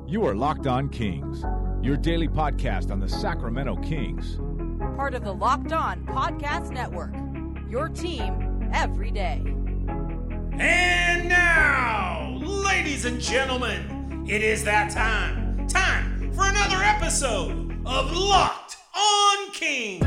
You are Locked On Kings, your daily podcast on the Sacramento Kings. Part of the Locked On Podcast Network, your team every day. And now, ladies and gentlemen, it is that time. Time for another episode of Locked On Kings.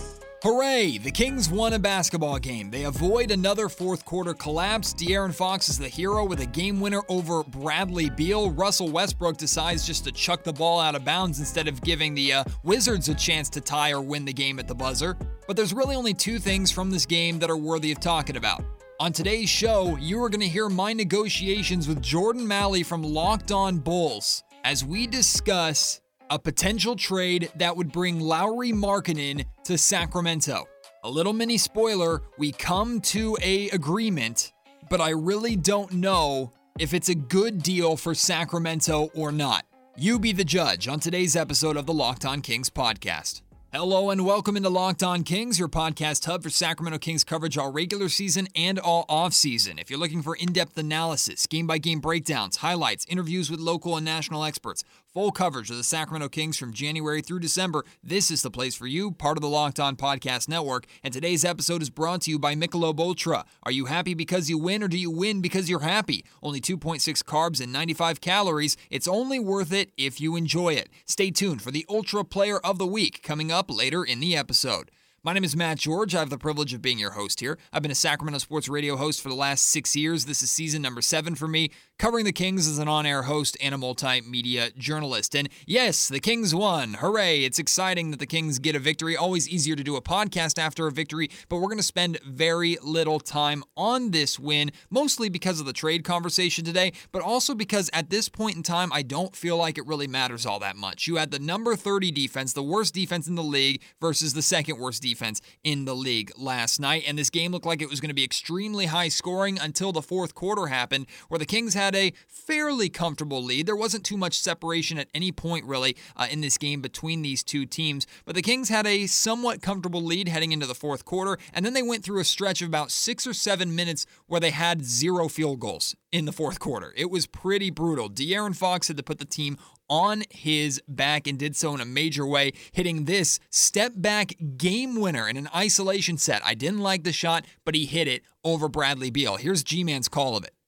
Hooray! The Kings won a basketball game. They avoid another fourth quarter collapse. De'Aaron Fox is the hero with a game winner over Bradley Beal. Russell Westbrook decides just to chuck the ball out of bounds instead of giving the Wizards a chance to tie or win the game at the buzzer. But there's really only two things from this game that are worthy of talking about. On today's show, you are going to hear my negotiations with Jordan Malley from Locked On Bulls as we discuss a potential trade that would bring Lauri Markkanen to Sacramento. A little mini spoiler, we come to an agreement, but I really don't know if it's a good deal for Sacramento or not. You be the judge on today's episode of the Locked On Kings podcast. Hello and welcome into Locked On Kings, your podcast hub for Sacramento Kings coverage all regular season and all off-season. If you're looking for in-depth analysis, game-by-game breakdowns, highlights, interviews with local and national experts, full coverage of the Sacramento Kings from January through December, this is the place for you, part of the Locked On Podcast Network. And today's episode is brought to you by Michelob Ultra. Are you happy because you win, or do you win because you're happy? Only 2.6 carbs and 95 calories. It's only worth it if you enjoy it. Stay tuned for the Ultra Player of the Week coming up later in the episode. My name is Matt George. I have the privilege of being your host here. I've been a Sacramento sports radio host for the last 6 years. This is season number 7 for me, covering the Kings as an on-air host and a multimedia journalist. And yes, the Kings won. Hooray. It's exciting that the Kings get a victory. Always easier to do a podcast after a victory, but we're going to spend very little time on this win, mostly because of the trade conversation today, but also because at this point in time, I don't feel like it really matters all that much. You had the number 30 defense, the worst defense in the league, versus the second worst defense in the league last night, and this game looked like it was going to be extremely high scoring until the fourth quarter happened, where the Kings had a fairly comfortable lead. There wasn't too much separation at any point really in this game between these two teams, but the Kings had a somewhat comfortable lead heading into the fourth quarter, and then they went through a stretch of about 6 or 7 minutes where they had 0 field goals in the fourth quarter. It was pretty brutal. De'Aaron Fox had to put the team on his back and did so in a major way, hitting this step-back game winner in an isolation set. I didn't like the shot, but he hit it over Bradley Beal. Here's G-Man's call of it.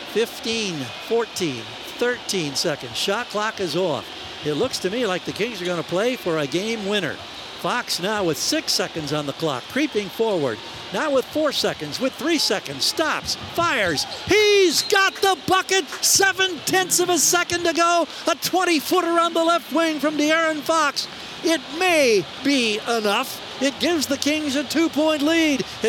15, 14, 13 seconds. Shot clock is off. It looks to me like the Kings are going to play for a game winner. Fox now with 6 seconds on the clock, creeping forward. Now with 4 seconds, with 3 seconds, stops, fires. He's got the bucket, 7/10 of a second to go. A 20-footer on the left wing from De'Aaron Fox. It may be enough. It gives the Kings a 2-point lead at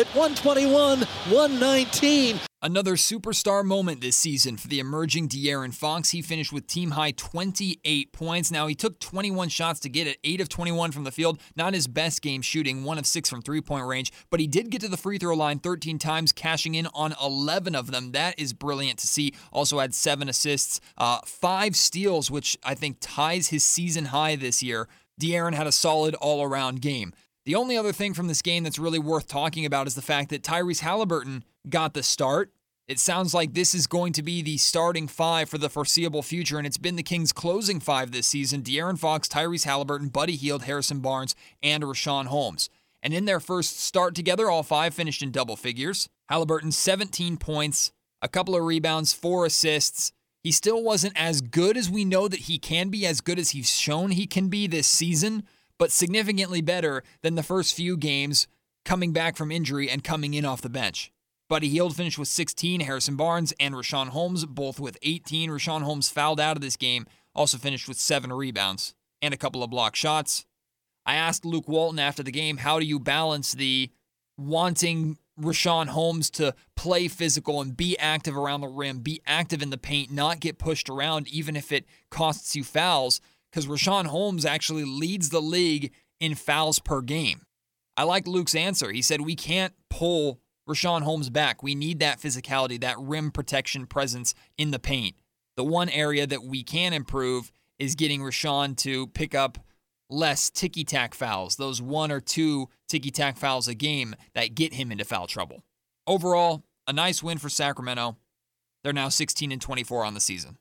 121-119. Another superstar moment this season for the emerging De'Aaron Fox. He finished with team-high 28 points. Now, he took 21 shots to get it, 8 of 21 from the field. Not his best game shooting, 1 of 6 from three-point range, but he did get to the free throw line 13 times, cashing in on 11 of them. That is brilliant to see. Also had 7 assists, 5 steals, which I think ties his season high this year. De'Aaron had a solid all-around game. The only other thing from this game that's really worth talking about is the fact that Tyrese Haliburton got the start. It sounds like this is going to be the starting 5 for the foreseeable future, and it's been the Kings' closing 5 this season: De'Aaron Fox, Tyrese Haliburton, Buddy Hield, Harrison Barnes, and Richaun Holmes. And in their first start together, all 5 finished in double figures. Haliburton, 17 points, a couple of rebounds, 4 assists. He still wasn't as good as we know that he can be, as good as he's shown he can be this season, but significantly better than the first few games coming back from injury and coming in off the bench. Buddy Hield finished with 16, Harrison Barnes and Richaun Holmes both with 18. Richaun Holmes fouled out of this game, also finished with 7 rebounds and a couple of block shots. I asked Luke Walton after the game, how do you balance the wanting Richaun Holmes to play physical and be active around the rim, be active in the paint, not get pushed around even if it costs you fouls? Because Richaun Holmes actually leads the league in fouls per game. I like Luke's answer. He said we can't pull Richaun Holmes back. We need that physicality, that rim protection presence in the paint. The one area that we can improve is getting Richaun to pick up less ticky-tack fouls, those 1 or 2 ticky-tack fouls a game that get him into foul trouble. Overall, a nice win for Sacramento. They're now 16-24 on the season.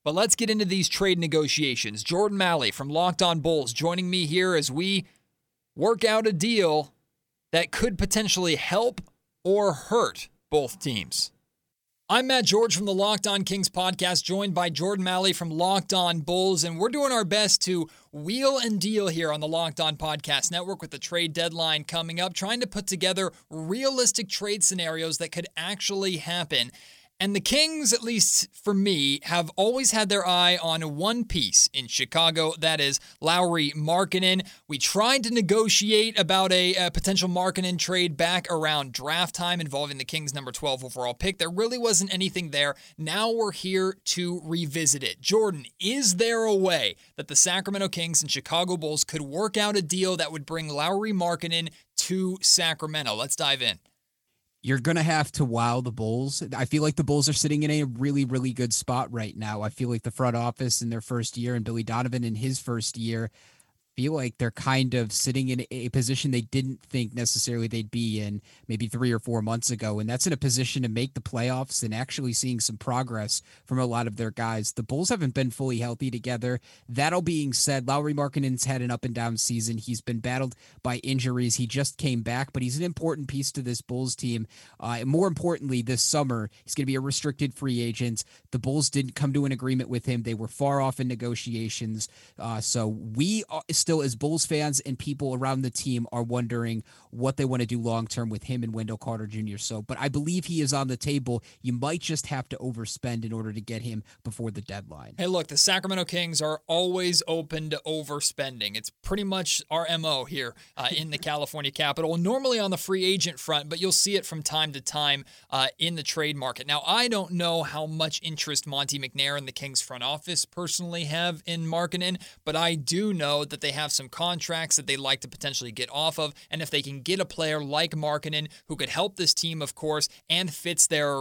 But let's get into these trade negotiations. Jordan Malley from Locked On Bulls joining me here as we work out a deal that could potentially help or hurt both teams. I'm Matt George from the Locked On Kings podcast, joined by Jordan Malley from Locked On Bulls, and we're doing our best to wheel and deal here on the Locked On Podcast Network with the trade deadline coming up, trying to put together realistic trade scenarios that could actually happen. And the Kings, at least for me, have always had their eye on one piece in Chicago. That is Lauri Markkanen. We tried to negotiate about a potential Markkanen trade back around draft time involving the Kings' number 12 overall pick. There really wasn't anything there. Now we're here to revisit it. Jordan, is there a way that the Sacramento Kings and Chicago Bulls could work out a deal that would bring Lauri Markkanen to Sacramento? Let's dive in. You're going to have to wow the Bulls. I feel like the Bulls are sitting in a really, really good spot right now. I feel like the front office in their first year and Billy Donovan in his first year feel like they're kind of sitting in a position they didn't think necessarily they'd be in maybe 3 or 4 months ago. And that's in a position to make the playoffs and actually seeing some progress from a lot of their guys. The Bulls haven't been fully healthy together. That all being said, Lauri Markkanen's had an up and down season. He's been battled by injuries. He just came back, but he's an important piece to this Bulls team. And more importantly, this summer, he's going to be a restricted free agent. The Bulls didn't come to an agreement with him. They were far off in negotiations. So we still, as Bulls fans and people around the team, are wondering what they want to do long-term with him and Wendell Carter Jr. But I believe he is on the table. You might just have to overspend in order to get him before the deadline. Hey, look, the Sacramento Kings are always open to overspending. It's pretty much our MO here in the California capital, normally on the free agent front, but you'll see it from time to time in the trade market. Now, I don't know how much interest Monte McNair and the Kings front office personally have in Markkanen, but I do know that they have some contracts that they'd like to potentially get off of, and if they can get a player like Markkanen who could help this team, of course, and fits their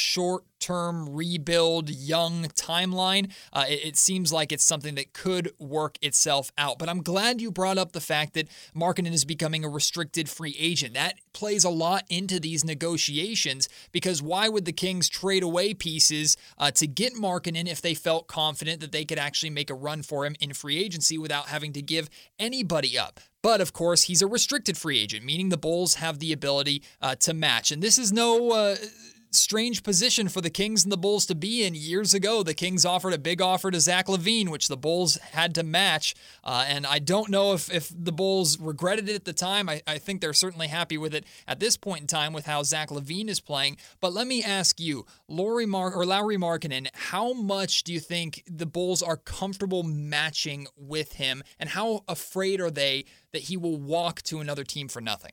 short-term rebuild young timeline, it seems like it's something that could work itself out. But I'm glad you brought up the fact that Markkanen is becoming a restricted free agent. That plays a lot into these negotiations, because why would the Kings trade away pieces to get Markkanen if they felt confident that they could actually make a run for him in free agency without having to give anybody up? But, of course, he's a restricted free agent, meaning the Bulls have the ability to match. And this is no strange position for the Kings and the Bulls to be in. Years ago, the Kings offered a big offer to Zach LaVine, which the Bulls had to match. And I don't know if the Bulls regretted it at the time. I think they're certainly happy with it at this point in time with how Zach LaVine is playing. But let me ask you, Lauri Markkanen, how much do you think the Bulls are comfortable matching with him, and how afraid are they that he will walk to another team for nothing?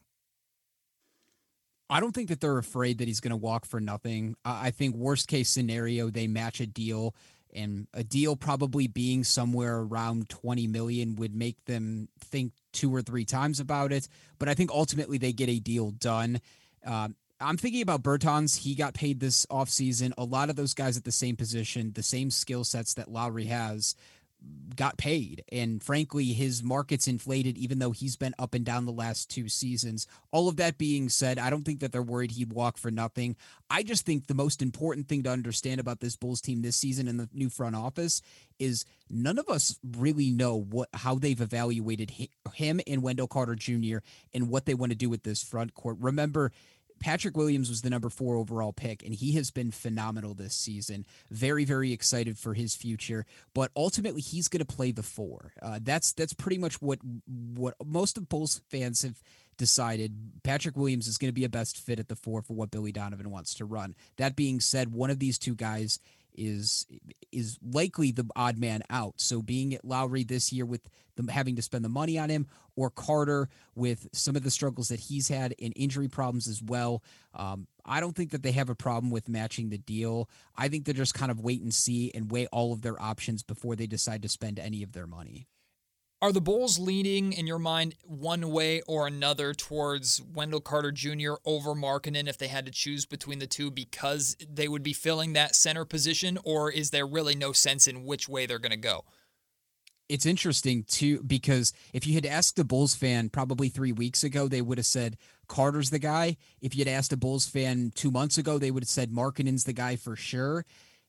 I don't think that they're afraid that he's going to walk for nothing. I think worst case scenario, they match a deal, and a deal probably being somewhere around $20 million would make them think 2 or 3 times about it. But I think ultimately they get a deal done. I'm thinking about Bertans. He got paid this offseason. A lot of those guys at the same position, the same skill sets that Lauri has, got paid, and frankly his market's inflated even though he's been up and down the last 2 seasons. All of that being said, I don't think that they're worried he'd walk for nothing. I just think the most important thing to understand about this Bulls team this season and the new front office is none of us really know how they've evaluated him and Wendell Carter Jr. and what they want to do with this front court. Remember, Patrick Williams was the number 4 overall pick, and he has been phenomenal this season. Very, very excited for his future, but ultimately he's going to play the 4. That's pretty much what most of Bulls fans have decided. Patrick Williams is going to be a best fit at the 4 for what Billy Donovan wants to run. That being said, one of these 2 guys is likely the odd man out. So being at Lauri this year with them having to spend the money on him, or Carter with some of the struggles that he's had and injury problems as well, I don't think that they have a problem with matching the deal. I think they're just kind of wait and see and weigh all of their options before they decide to spend any of their money. Are the Bulls leaning, in your mind, one way or another towards Wendell Carter Jr. over Markkanen if they had to choose between the two because they would be filling that center position, or is there really no sense in which way they're going to go? It's interesting, too, because if you had asked a Bulls fan probably 3 weeks ago, they would have said Carter's the guy. If you had asked a Bulls fan 2 months ago, they would have said Markkanen's the guy for sure.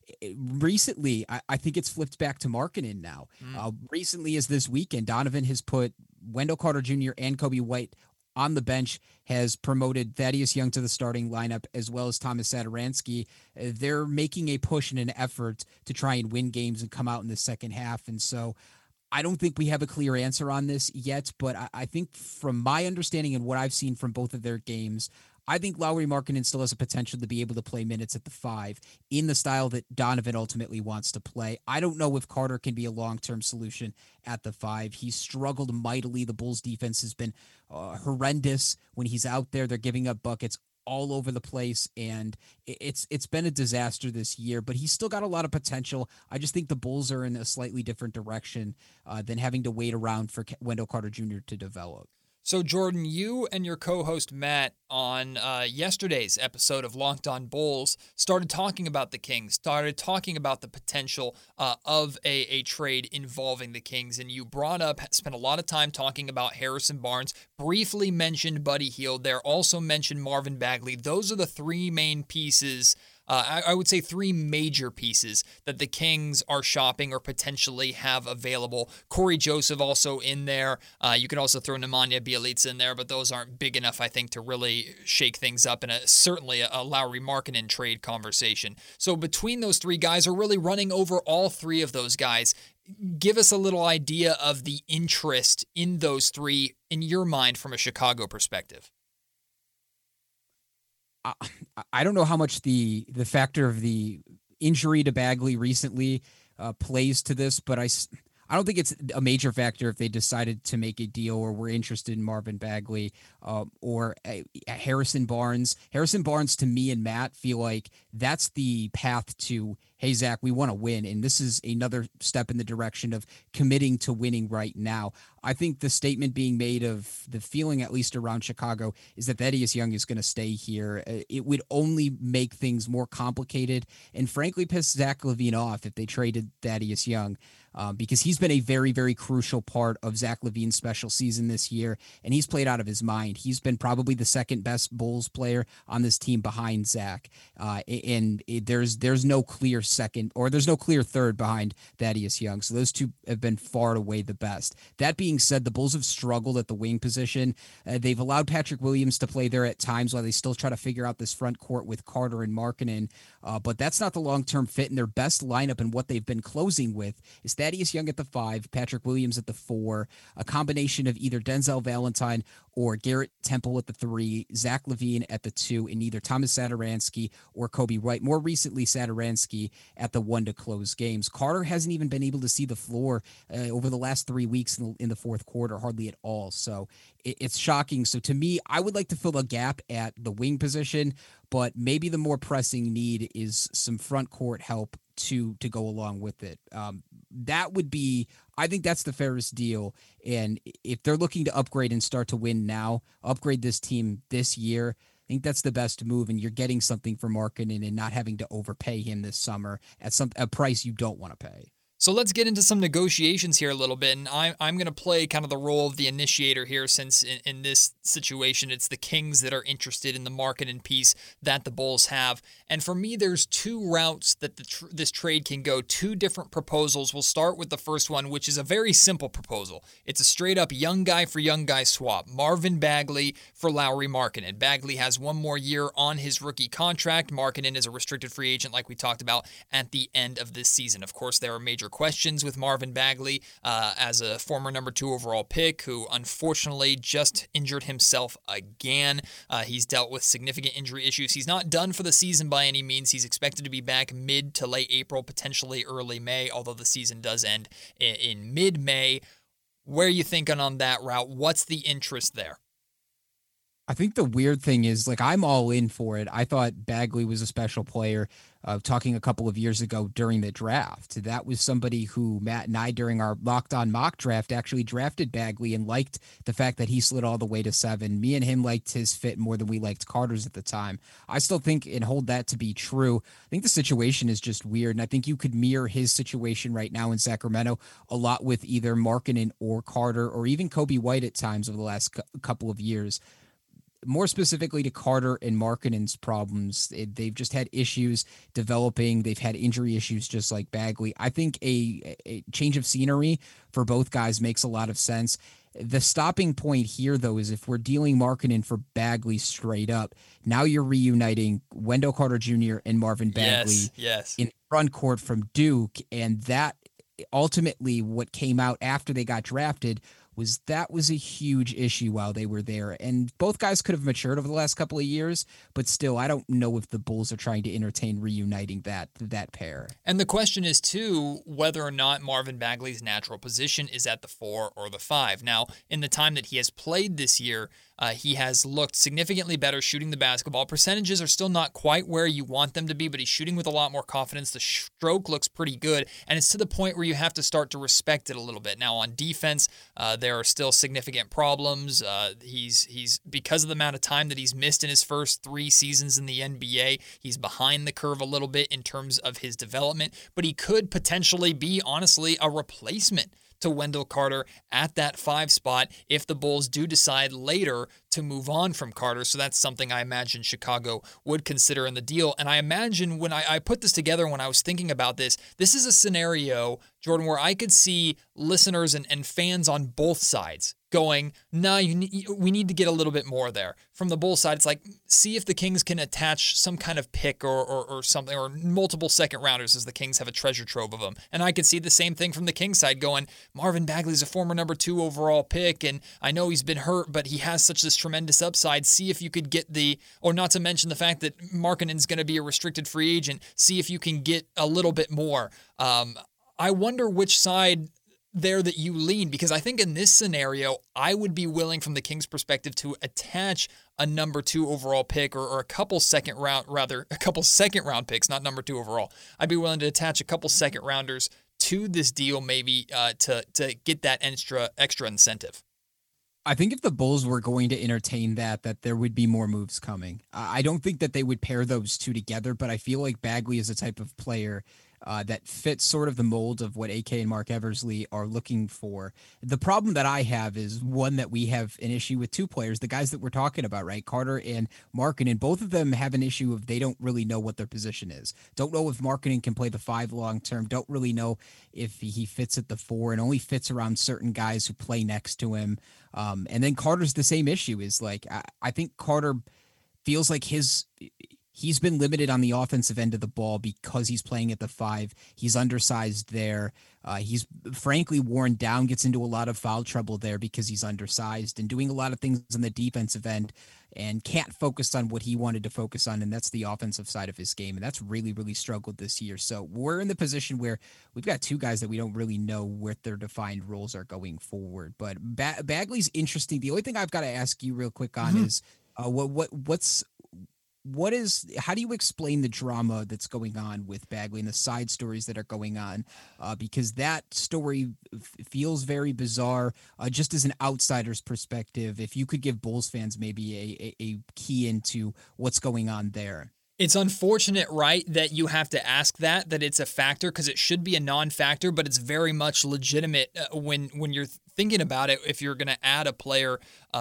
Recently, I think it's flipped back to Markkanen now. Recently as this weekend, Donovan has put Wendell Carter Jr. and Kobe White on the bench, has promoted Thaddeus Young to the starting lineup, as well as Thomas Satoransky. They're making a push and an effort to try and win games and come out in the second half. And so I don't think we have a clear answer on this yet, but I think from my understanding and what I've seen from both of their games, I think Lauri Markkanen still has a potential to be able to play minutes at the 5 in the style that Donovan ultimately wants to play. I don't know if Carter can be a long-term solution at the 5. He's struggled mightily. The Bulls defense has been horrendous when he's out there. They're giving up buckets all over the place, and it's been a disaster this year, but he's still got a lot of potential. I just think the Bulls are in a slightly different direction than having to wait around for Wendell Carter Jr. to develop. So, Jordan, you and your co-host Matt on yesterday's episode of Locked On Bulls started talking about the Kings, started talking about the potential of a trade involving the Kings, and you spent a lot of time talking about Harrison Barnes, briefly mentioned Buddy Hield there, also mentioned Marvin Bagley. Those are the three main pieces, I would say three major pieces that the Kings are shopping or potentially have available. Corey Joseph also in there. You could also throw Nemanja Bjelica in there, but those aren't big enough, I think, to really shake things up in certainly a Lauri Markkanen trade conversation. So between those three guys are really running over all three of those guys. Give us a little idea of the interest in those three in your mind from a Chicago perspective. I don't know how much the factor of the injury to Bagley recently plays to this, but I don't think it's a major factor if they decided to make a deal or were interested in Marvin Bagley or Harrison Barnes. Harrison Barnes, to me and Matt, feel like that's the path to, hey, Zach, we want to win. And this is another step in the direction of committing to winning right now. I think the statement being made of the feeling, at least around Chicago, is that Thaddeus Young is going to stay here. It would only make things more complicated and frankly piss Zach LaVine off if they traded Thaddeus Young. Because he's been a very, very crucial part of Zach LaVine's special season this year, and he's played out of his mind. He's been probably the second best Bulls player on this team behind Zach, there's no clear second, or there's no clear third behind Thaddeus Young, so those two have been far and away the best. That being said, the Bulls have struggled at the wing position. They've allowed Patrick Williams to play there at times while they still try to figure out this front court with Carter and Markkanen, but that's not the long-term fit, and their best lineup and what they've been closing with is Thaddeus Young at the 5, Patrick Williams at the 4, a combination of either Denzel Valentine or Garrett Temple at the 3, Zach LaVine at the 2, and either Thomas Satoransky or Kobe White. More recently, Satoransky at the 1 to close games. Carter hasn't even been able to see the floor over the last 3 weeks in the fourth quarter, hardly at all. So it's shocking. So to me, I would like to fill a gap at the wing position, but maybe the more pressing need is some front court help to go along with it. That would be, I think that's the fairest deal. And if they're looking to upgrade and start to win now, upgrade this team this year, I think that's the best move. And you're getting something for Markkanen and not having to overpay him this summer at a price you don't want to pay. So let's get into some negotiations here a little bit, and I'm going to play kind of the role of the initiator here, since in this situation it's the Kings that are interested in the Markkanen piece that the Bulls have. And for me, there's two routes that this trade can go, two different proposals. We'll start with the first one, which is a very simple proposal. It's a straight-up young guy for young guy swap. Marvin Bagley for Lauri Markkanen. Bagley has one more year on his rookie contract. Markkanen is a restricted free agent, like we talked about, at the end of this season. Of course, there are major questions with Marvin Bagley as a former number 2 overall pick who unfortunately just injured himself again. He's dealt with significant injury issues. He's not done for the season by any means. He's expected to be back mid to late April, potentially early May, although the season does end in mid-May. Where are you thinking on that route? What's the interest there? I think the weird thing is, like, I'm all in for it. I thought Bagley was a special player. Talking a couple of years ago during the draft, that was somebody who Matt and I, during our Locked On mock draft, actually drafted Bagley and liked the fact that he slid all the way to 7. Me and him liked his fit more than we liked Carter's at the time. I still think and hold that to be true. I think the situation is just weird, and I think you could mirror his situation right now in Sacramento a lot with either Markkanen or Carter or even Kobe White at times over the last couple of years. more specifically to Carter and Markkanen's problems. They've just had issues developing. They've had injury issues just like Bagley. I think a change of scenery for both guys makes a lot of sense. The stopping point here, though, is if we're dealing Markkanen for Bagley straight up, now you're reuniting Wendell Carter Jr. and Marvin Bagley in front court from Duke, and that ultimately what came out after they got drafted was a huge issue while they were there. And both guys could have matured over the last couple of years, but still, I don't know if the Bulls are trying to entertain reuniting that pair. And the question is, too, whether or not Marvin Bagley's natural position is at the 4 or the 5. Now, in the time that he has played this year, he has looked significantly better shooting the basketball. Percentages are still not quite where you want them to be, but he's shooting with a lot more confidence. The stroke looks pretty good, and it's to the point where you have to start to respect it a little bit. Now, on defense, there are still significant problems. He's because of the amount of time that he's missed in his first 3 seasons in the NBA, he's behind the curve a little bit in terms of his development, but he could potentially be, honestly, a replacement to Wendell Carter at that 5 spot if the Bulls do decide later to move on from Carter. So that's something I imagine Chicago would consider in the deal. And I imagine when I put this together, when I was thinking about this is a scenario, Jordan, where I could see listeners and fans on both sides going, no, we need to get a little bit more there. From the Bulls side, it's like, see if the Kings can attach some kind of pick or something, or multiple second rounders, as the Kings have a treasure trove of them. And I could see the same thing from the Kings side going, Marvin Bagley's a former number 2 overall pick, and I know he's been hurt, but he has such this tremendous upside. See if you could get or not to mention the fact that Markkanen's going to be a restricted free agent, see if you can get a little bit more. I wonder which side there that you lean, because I think in this scenario, I would be willing from the Kings' perspective to attach a number 2 overall pick or a couple second round picks, not number 2 overall. I'd be willing to attach a couple second rounders to this deal, maybe to get that extra incentive. I think if the Bulls were going to entertain that there would be more moves coming. I don't think that they would pair those two together, but I feel like Bagley is a type of player that fits sort of the mold of what AK and Mark Eversley are looking for. The problem that I have is one that we have an issue with 2 players, the guys that we're talking about, right? Carter and Markkanen, both of them have an issue of they don't really know what their position is. Don't know if Markkanen can play the 5 long term. Don't really know if he fits at the 4 and only fits around certain guys who play next to him. And then Carter's the same issue. Is like, I think Carter feels like he's been limited on the offensive end of the ball because he's playing at the 5. He's undersized there. He's frankly worn down, gets into a lot of foul trouble there because he's undersized and doing a lot of things on the defensive end and can't focus on what he wanted to focus on, and that's the offensive side of his game, and that's really, really struggled this year. So we're in the position where we've got 2 guys that we don't really know what their defined roles are going forward. But Bagley's interesting. The only thing I've got to ask you real quick on is how do you explain the drama that's going on with Bagley and the side stories that are going on? Because that story feels very bizarre, just as an outsider's perspective. If you could give Bulls fans maybe a key into what's going on there. It's unfortunate, right, that you have to ask that it's a factor, because it should be a non-factor, but it's very much legitimate when you're thinking about it, if you're going to add a player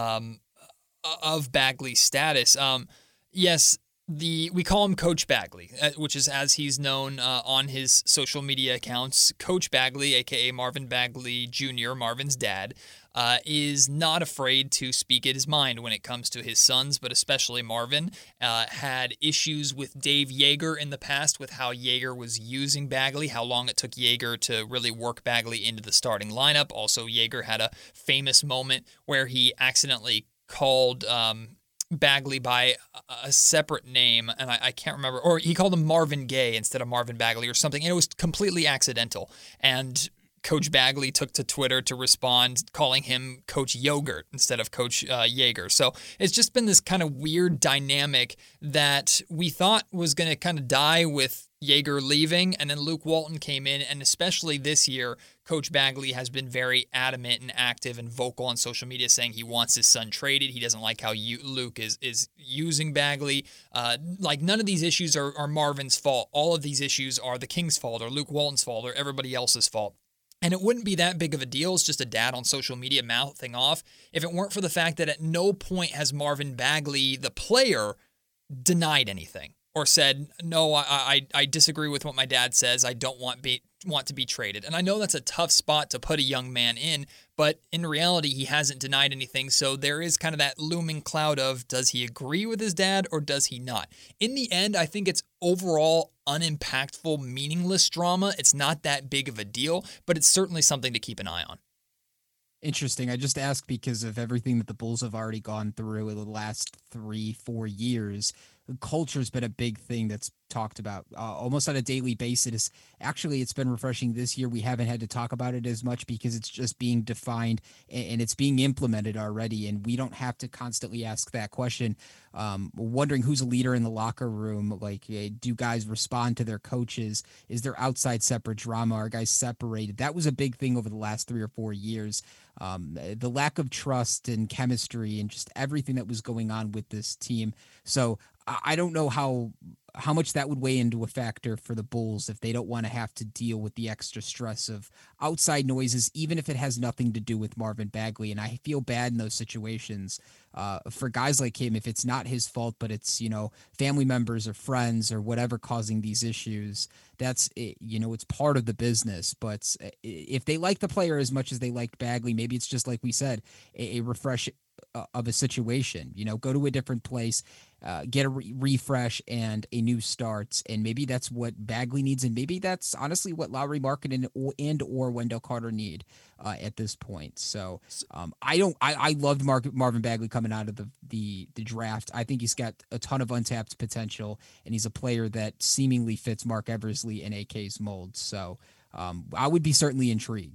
of Bagley's status. Yes, we call him Coach Bagley, which is as he's known on his social media accounts. Coach Bagley, a.k.a. Marvin Bagley Jr., Marvin's dad, is not afraid to speak his mind when it comes to his sons, but especially Marvin. Had issues with Dave Joerger in the past with how Joerger was using Bagley, how long it took Joerger to really work Bagley into the starting lineup. Also, Joerger had a famous moment where he accidentally called Bagley by a separate name, and I can't remember, or he called him Marvin Gaye instead of Marvin Bagley or something, and it was completely accidental. And Coach Bagley took to Twitter to respond, calling him Coach Yogurt instead of Coach Joerger. So it's just been this kind of weird dynamic that we thought was going to kind of die with Joerger leaving, and then Luke Walton came in, and especially this year, Coach Bagley has been very adamant and active and vocal on social media saying he wants his son traded. He doesn't like how Luke is using Bagley. Like, none of these issues are Marvin's fault. All of these issues are the Kings' fault or Luke Walton's fault or everybody else's fault. And it wouldn't be that big of a deal. It's just a dad on social media mouthing off if it weren't for the fact that at no point has Marvin Bagley, the player, denied anything or said, no, I disagree with what my dad says. I don't want to be traded. And I know that's a tough spot to put a young man in, but in reality, he hasn't denied anything. So there is kind of that looming cloud of, does he agree with his dad or does he not? In the end, I think it's overall unimpactful, meaningless drama. It's not that big of a deal, but it's certainly something to keep an eye on. Interesting. I just asked because of everything that the Bulls have already gone through in the last 3-4 years. Culture's been a big thing that's talked about almost on a daily basis. Actually, it's been refreshing this year. We haven't had to talk about it as much because it's just being defined and it's being implemented already. And we don't have to constantly ask that question. Wondering who's a leader in the locker room. Like, do guys respond to their coaches? Is there outside separate drama? Are guys separated? That was a big thing over the last 3 or 4 years. The lack of trust and chemistry and just everything that was going on with this team. So I don't know how much that would weigh into a factor for the Bulls if they don't want to have to deal with the extra stress of outside noises, even if it has nothing to do with Marvin Bagley. And I feel bad in those situations for guys like him, if it's not his fault, but it's, family members or friends or whatever causing these issues. That's, it's part of the business. But if they like the player as much as they liked Bagley, maybe it's just like we said, a refresh of a situation, go to a different place, get a refresh and a new start. And maybe that's what Bagley needs. And maybe that's honestly what Lauri Markkanen and or Wendell Carter need at this point. So I loved Marvin Bagley coming out of the draft. I think he's got a ton of untapped potential and he's a player that seemingly fits Mark Eversley and AK's mold. So I would be certainly intrigued.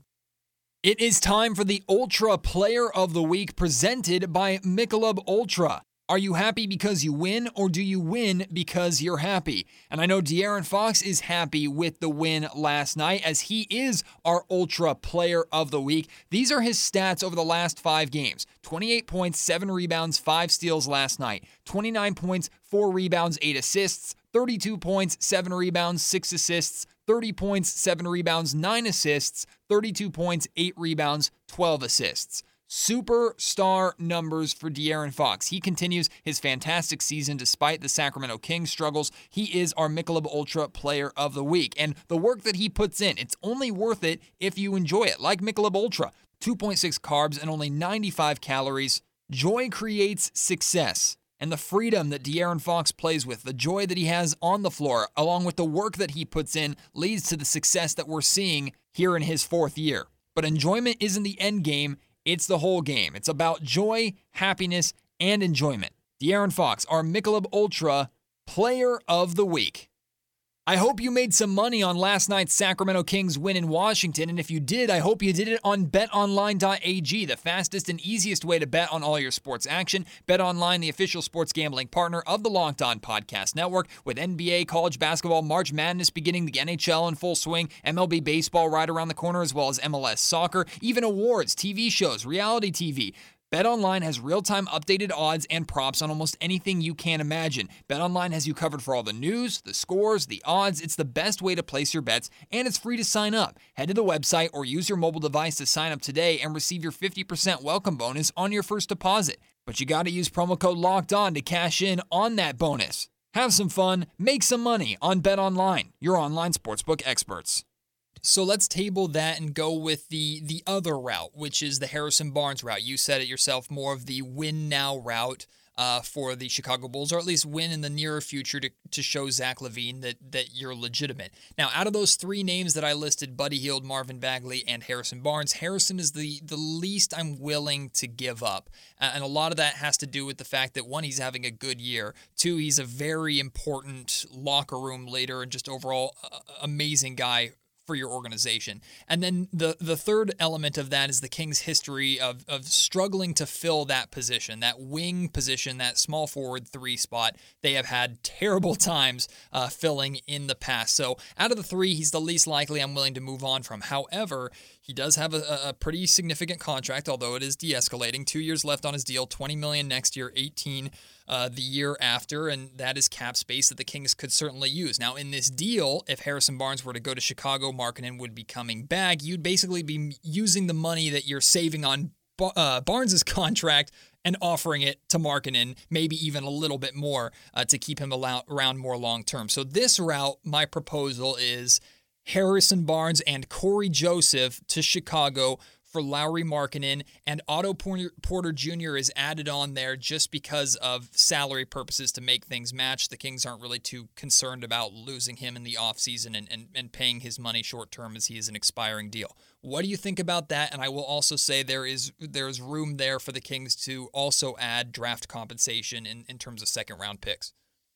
It is time for the Ultra Player of the Week presented by Michelob Ultra. Are you happy because you win, or do you win because you're happy? And I know De'Aaron Fox is happy with the win last night, as he is our Ultra Player of the Week. These are his stats over the last 5 games. 28 points, 7 rebounds, 5 steals last night. 29 points, 4 rebounds, 8 assists. 32 points, 7 rebounds, 6 assists. 30 points, 7 rebounds, 9 assists. 32 points, 8 rebounds, 12 assists. Superstar numbers for De'Aaron Fox. He continues his fantastic season despite the Sacramento Kings struggles. He is our Michelob Ultra Player of the Week. And the work that he puts in, it's only worth it if you enjoy it. Like Michelob Ultra, 2.6 carbs and only 95 calories. Joy creates success. And the freedom that De'Aaron Fox plays with, the joy that he has on the floor, along with the work that he puts in, leads to the success that we're seeing here in his 4th year. But enjoyment isn't the end game, it's the whole game. It's about joy, happiness, and enjoyment. De'Aaron Fox, our Michelob Ultra Player of the Week. I hope you made some money on last night's Sacramento Kings win in Washington, and if you did, I hope you did it on betonline.ag, the fastest and easiest way to bet on all your sports action. BetOnline, the official sports gambling partner of the Locked On Podcast Network, with NBA, college basketball, March Madness beginning, the NHL in full swing, MLB baseball right around the corner, as well as MLS soccer, even awards, TV shows, reality TV. BetOnline has real-time updated odds and props on almost anything you can imagine. BetOnline has you covered for all the news, the scores, the odds. It's the best way to place your bets, and it's free to sign up. Head to the website or use your mobile device to sign up today and receive your 50% welcome bonus on your first deposit. But you got to use promo code LOCKEDON to cash in on that bonus. Have some fun, make some money on BetOnline, your online sportsbook experts. So let's table that and go with the other route, which is the Harrison Barnes route. You said it yourself, more of the win now route for the Chicago Bulls, or at least win in the nearer future to show Zach LaVine that you're legitimate. Now, out of those 3 names that I listed, Buddy Hield, Marvin Bagley, and Harrison Barnes, Harrison is the least I'm willing to give up. And a lot of that has to do with the fact that, 1, he's having a good year. 2, he's a very important locker room leader and just overall amazing guy for your organization. And then the third element of that is the Kings' history of struggling to fill that position, that wing position, that small forward 3 spot. They have had terrible times filling in the past. So out of the 3, he's the least likely I'm willing to move on from. However, He does have a pretty significant contract, although it is de-escalating. 2 years left on his deal, $20 million next year, 18 the year after, and that is cap space that the Kings could certainly use. Now, in this deal, if Harrison Barnes were to go to Chicago, Markkanen would be coming back. You'd basically be using the money that you're saving on Barnes's contract and offering it to Markkanen, maybe even a little bit more to keep him around more long-term. So this route, my proposal is Harrison Barnes and Corey Joseph to Chicago for Lauri Markkanen, and Otto Porter Jr. is added on there just because of salary purposes to make things match. The Kings aren't really too concerned about losing him in the offseason and paying his money short-term as he is an expiring deal. What do you think about that? And I will also say there's room there for the Kings to also add draft compensation in terms of second-round picks.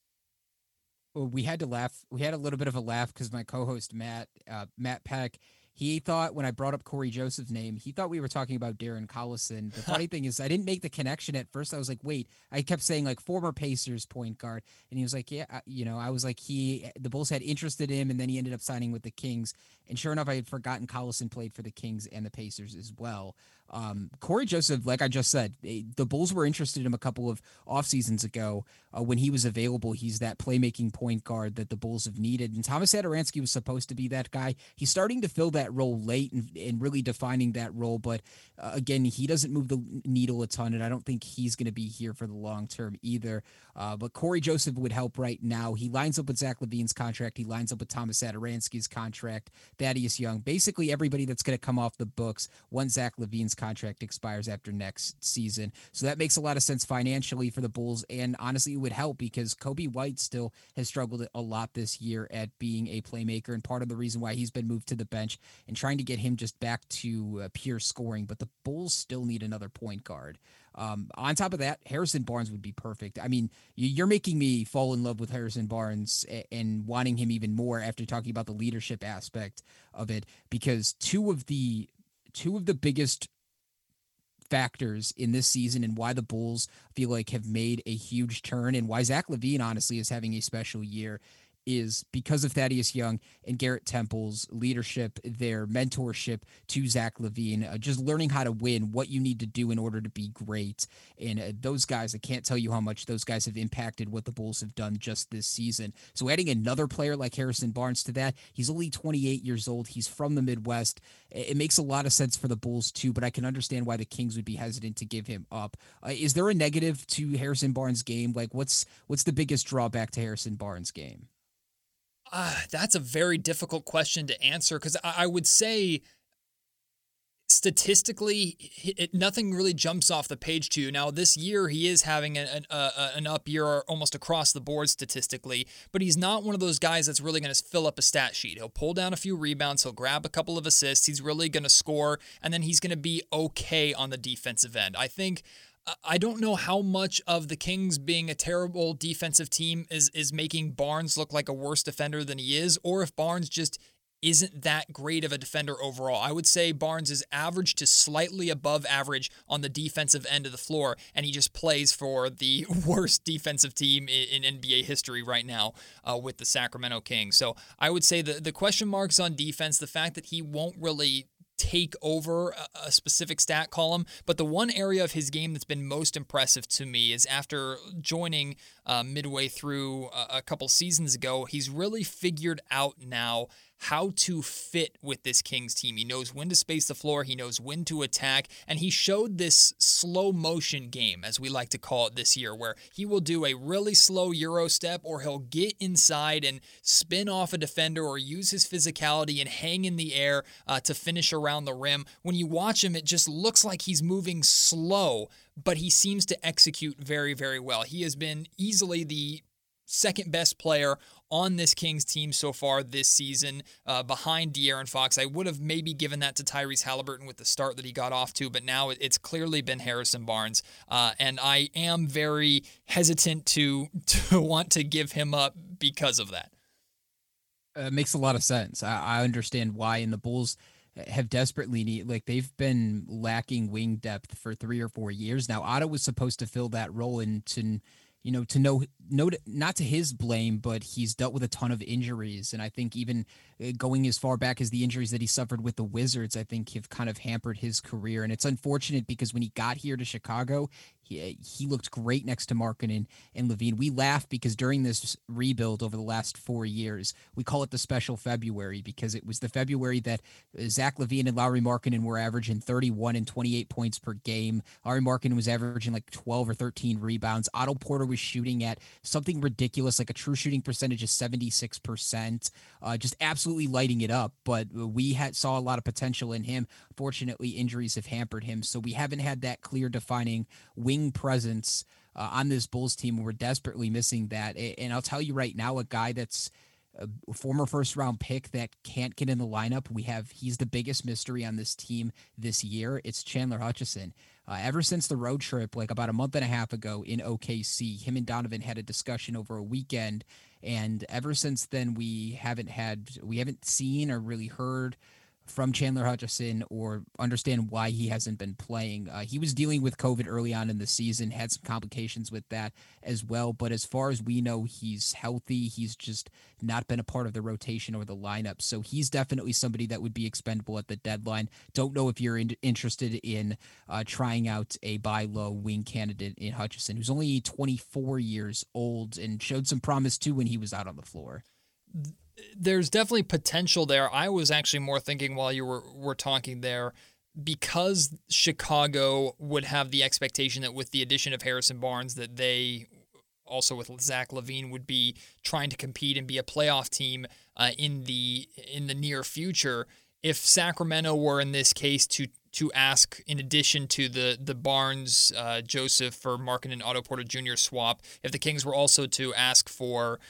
We had to laugh. We had a little bit of a laugh because my co-host Matt Peck, he thought when I brought up Corey Joseph's name, he thought we were talking about Darren Collison. The funny thing is I didn't make the connection at first. I was like, wait, I kept saying like former Pacers point guard. And he was like, yeah, I was like, the Bulls had interested him and then he ended up signing with the Kings. And sure enough, I had forgotten Collison played for the Kings and the Pacers as well. Corey Joseph, like I just said, the Bulls were interested in him a couple of off seasons ago when he was available. He's that playmaking point guard that the Bulls have needed. And Thomas Satoransky was supposed to be that guy. He's starting to fill that role late and really defining that role. But again, he doesn't move the needle a ton, and I don't think he's going to be here for the long term either. But Corey Joseph would help right now. He lines up with Zach LaVine's contract. He lines up with Thomas Satoransky's contract, Thaddeus Young, basically everybody that's going to come off the books once Zach LaVine's contract expires after next season. So that makes a lot of sense financially for the Bulls, and honestly, it would help because Kobe White still has struggled a lot this year at being a playmaker, and part of the reason why he's been moved to the bench and trying to get him just back to pure scoring. But the Bulls still need another point guard. On top of that, Harrison Barnes would be perfect. I mean, you're making me fall in love with Harrison Barnes and wanting him even more after talking about the leadership aspect of it, because two of the biggest factors in this season and why the Bulls feel like have made a huge turn and why Zach LaVine honestly is having a special year is because of Thaddeus Young and Garrett Temple's leadership, their mentorship to Zach LaVine, just learning how to win, what you need to do in order to be great. And those guys, I can't tell you how much those guys have impacted what the Bulls have done just this season. So adding another player like Harrison Barnes to that, he's only 28 years old. He's from the Midwest. It makes a lot of sense for the Bulls too, but I can understand why the Kings would be hesitant to give him up. Is there a negative to Harrison Barnes' game? Like what's the biggest drawback to Harrison Barnes' game? That's a very difficult question to answer because I would say statistically, nothing really jumps off the page to you. Now, this year, he is having an up year almost across the board statistically, but he's not one of those guys that's really going to fill up a stat sheet. He'll pull down a few rebounds, he'll grab a couple of assists, he's really going to score, and then he's going to be okay on the defensive end. I don't know how much of the Kings being a terrible defensive team is making Barnes look like a worse defender than he is, or if Barnes just isn't that great of a defender overall. I would say Barnes is average to slightly above average on the defensive end of the floor, and he just plays for the worst defensive team in NBA history right now with the Sacramento Kings. So I would say the question marks on defense, the fact that he won't really take over a specific stat column, but the one area of his game that's been most impressive to me is after joining midway through a couple seasons ago, he's really figured out now how to fit with this Kings team. He knows when to space the floor, he knows when to attack, and he showed this slow motion game, as we like to call it this year, where he will do a really slow Euro step, or he'll get inside and spin off a defender, or use his physicality and hang in the air to finish around the rim. When you watch him, it just looks like he's moving slow, but he seems to execute very, very well. He has been easily the second best player on this Kings team so far this season, behind De'Aaron Fox. I would have maybe given that to Tyrese Halliburton with the start that he got off to, but now it's clearly been Harrison Barnes, and I am very hesitant to want to give him up because of that. It makes a lot of sense. I understand why, and the Bulls have desperately they've been lacking wing depth for 3 or 4 years now. Otto was supposed to fill that role, and not to his blame, but he's dealt with a ton of injuries. And I think even going as far back as the injuries that he suffered with the Wizards, I think have kind of hampered his career. And it's unfortunate because when he got here to Chicago, he looked great next to Markkanen and LaVine. We laugh because during this rebuild over the last 4 years, we call it the special February because it was the February that Zach LaVine and Lauri Markkanen were averaging 31 and 28 points per game. Lauri Markkanen was averaging like 12 or 13 rebounds. Otto Porter was shooting at something ridiculous, like a true shooting percentage of 76%, just absolutely lighting it up. But we saw a lot of potential in him. Fortunately, injuries have hampered him, so we haven't had that clear defining wing presence on this Bulls team. We're desperately missing that. And I'll tell you right now, a guy that's a former first-round pick that can't get in the lineup, he's the biggest mystery on this team this year. It's Chandler Hutchison. Ever since the road trip, like about a month and a half ago in OKC, him and Donovan had a discussion over a weekend, and ever since then we haven't seen or really heard from Chandler Hutchison or understand why he hasn't been playing. He was dealing with COVID early on in the season, had some complications with that as well. But as far as we know, he's healthy. He's just not been a part of the rotation or the lineup. So he's definitely somebody that would be expendable at the deadline. Don't know if you're interested in trying out a buy low wing candidate in Hutchison, who's only 24 years old and showed some promise too when he was out on the floor. There's definitely potential there. I was actually more thinking while you were talking there, because Chicago would have the expectation that with the addition of Harrison Barnes, that they also with Zach LaVine would be trying to compete and be a playoff team in the near future. If Sacramento were in this case to ask, in addition to the Barnes Joseph for Markkanen and Otto Porter Jr. swap, if the Kings were also to ask for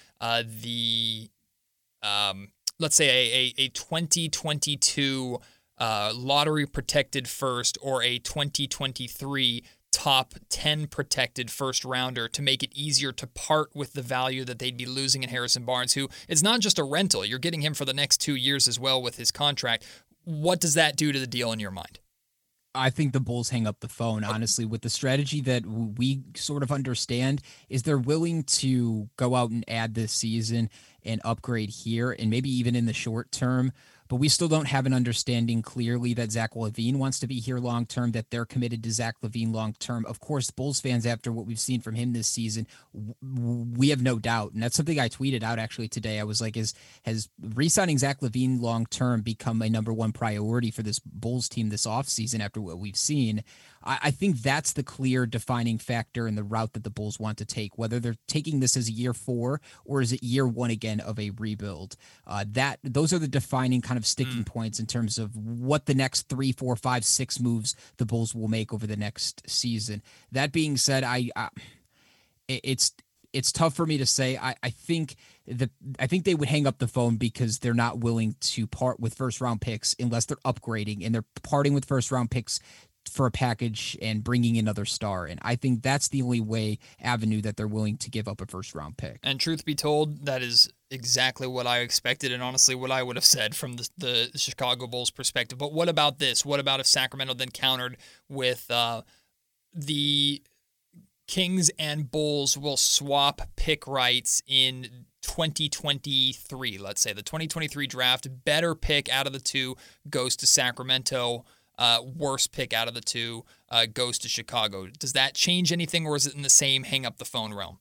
let's say a 2022 lottery protected first or a 2023 top 10 protected first rounder to make it easier to part with the value that they'd be losing in Harrison Barnes, who is not just a rental. You're getting him for the next 2 years as well with his contract. What does that do to the deal in your mind? I think the Bulls hang up the phone, honestly, with the strategy that we sort of understand is they're willing to go out and add this season and upgrade here and maybe even in the short term. But we still don't have an understanding clearly that Zach LaVine wants to be here long-term, that they're committed to Zach LaVine long-term. Of course, Bulls fans, after what we've seen from him this season, we have no doubt. And that's something I tweeted out actually today. I was like, has re-signing Zach LaVine long-term become a number one priority for this Bulls team this offseason after what we've seen? I think that's the clear defining factor in the route that the Bulls want to take, whether they're taking this as year 4 or is it year 1 again of a rebuild. Those are the defining kind of sticking points in terms of what the next 3, 4, 5, 6 moves the Bulls will make over the next season. That being said, it's tough for me to say. I think they would hang up the phone because they're not willing to part with first round picks unless they're upgrading, and they're parting with first round picks for a package and bringing another star. And I think that's the only avenue that they're willing to give up a first round pick. And truth be told, that is exactly what I expected and honestly what I would have said from the Chicago Bulls perspective. But what about this? What about if Sacramento then countered with the Kings and Bulls will swap pick rights in 2023, let's say the 2023 draft, better pick out of the two goes to Sacramento, worst pick out of the two goes to Chicago. Does that change anything, or is it in the same hang up the phone realm?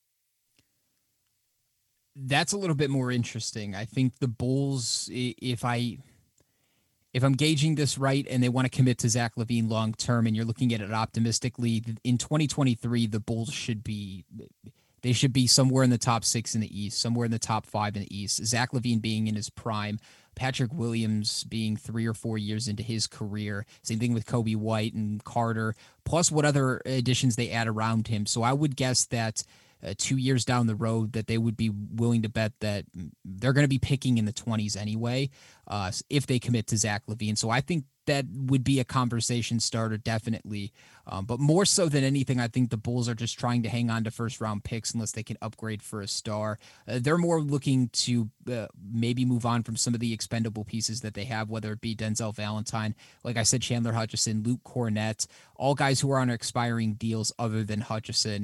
That's a little bit more interesting. I think the Bulls, if I'm gauging this right and they want to commit to Zach LaVine long term, and you're looking at it optimistically, in 2023 the Bulls should be somewhere in the top 6 in the East, somewhere in the top 5 in the East. Zach LaVine being in his prime, Patrick Williams being 3 or 4 years into his career. Same thing with Kobe White and Carter, plus what other additions they add around him. So I would guess that 2 years down the road that they would be willing to bet that they're going to be picking in the 20s anyway if they commit to Zach LaVine. So I think that would be a conversation starter, definitely. But more so than anything, I think the Bulls are just trying to hang on to first-round picks unless they can upgrade for a star. They're more looking to maybe move on from some of the expendable pieces that they have, whether it be Denzel Valentine, like I said, Chandler Hutchison, Luke Cornett, all guys who are on expiring deals other than Hutchison.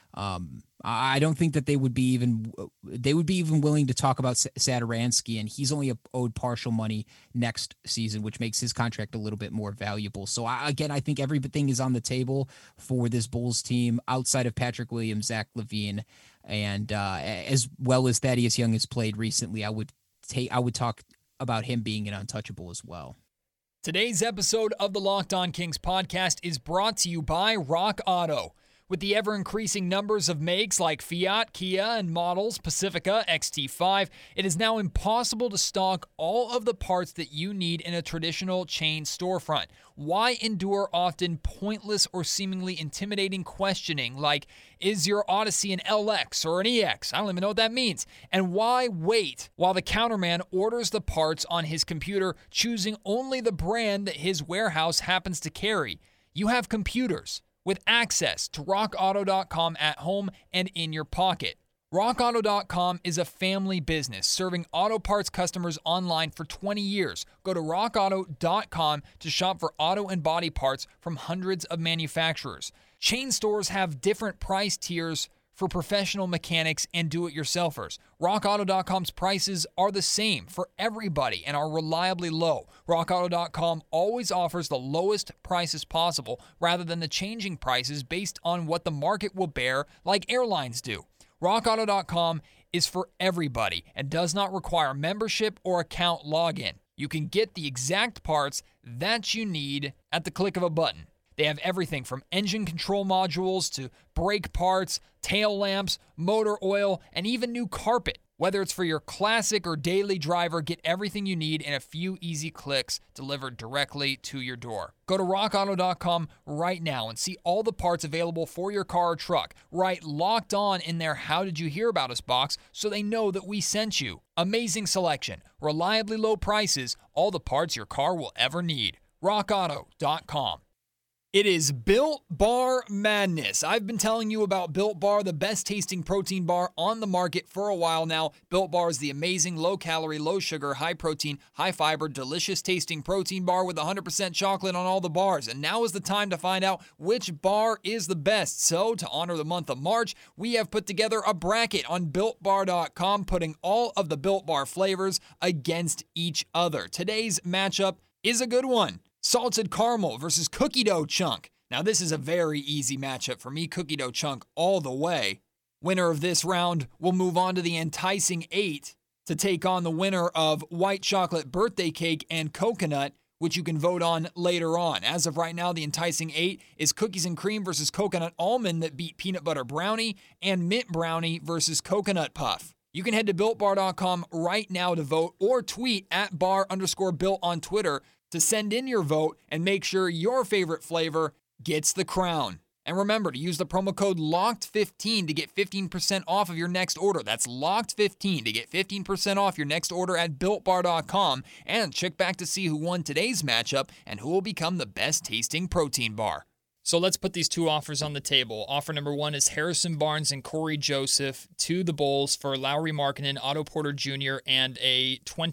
I don't think that they would be even willing to talk about Satoransky, and he's only owed partial money next season, which makes his contract a little bit more valuable. So I think everything is on the table for this Bulls team outside of Patrick Williams, Zach LaVine, and as well as Thaddeus Young has played recently. I would talk about him being an untouchable as well. Today's episode of the Locked On Kings podcast is brought to you by Rock Auto. With the ever-increasing numbers of makes like Fiat, Kia, and models Pacifica, XT5, it is now impossible to stock all of the parts that you need in a traditional chain storefront. Why endure often pointless or seemingly intimidating questioning like, is your Odyssey an LX or an EX? I don't even know what that means. And why wait while the counterman orders the parts on his computer, choosing only the brand that his warehouse happens to carry? You have computers with access to rockauto.com at home and in your pocket. RockAuto.com is a family business serving auto parts customers online for 20 years. Go to rockauto.com to shop for auto and body parts from hundreds of manufacturers. Chain stores have different price tiers for professional mechanics and do-it-yourselfers. RockAuto.com's prices are the same for everybody and are reliably low. RockAuto.com always offers the lowest prices possible rather than the changing prices based on what the market will bear like airlines do. RockAuto.com is for everybody and does not require membership or account login. You can get the exact parts that you need at the click of a button. They have everything from engine control modules to brake parts, tail lamps, motor oil, and even new carpet. Whether it's for your classic or daily driver, get everything you need in a few easy clicks delivered directly to your door. Go to rockauto.com right now and see all the parts available for your car or truck. Write Locked On in their How Did You Hear About Us box so they know that we sent you. Amazing selection, reliably low prices, all the parts your car will ever need. rockauto.com. It is Built Bar Madness. I've been telling you about Built Bar, the best tasting protein bar on the market for a while now. Built Bar is the amazing low-calorie, low-sugar, high-protein, high-fiber, delicious-tasting protein bar with 100% chocolate on all the bars. And now is the time to find out which bar is the best. So, to honor the month of March, we have put together a bracket on BuiltBar.com, putting all of the Built Bar flavors against each other. Today's matchup is a good one. Salted caramel versus cookie dough chunk. Now this is a very easy matchup for me, cookie dough chunk all the way. Winner of this round will move on to the enticing 8 to take on the winner of white chocolate birthday cake and coconut, which you can vote on later on. As of right now, the enticing 8 is cookies and cream versus coconut almond that beat peanut butter brownie, and mint brownie versus coconut puff. You can head to BuiltBar.com right now to vote or tweet at @bar_built on Twitter to send in your vote and make sure your favorite flavor gets the crown. And remember to use the promo code LOCKED15 to get 15% off of your next order. That's LOCKED15 to get 15% off your next order at BuiltBar.com. And check back to see who won today's matchup and who will become the best tasting protein bar. So let's put these two offers on the table. Offer number 1 is Harrison Barnes and Corey Joseph to the Bulls for Lauri Markkanen, Otto Porter Jr., and a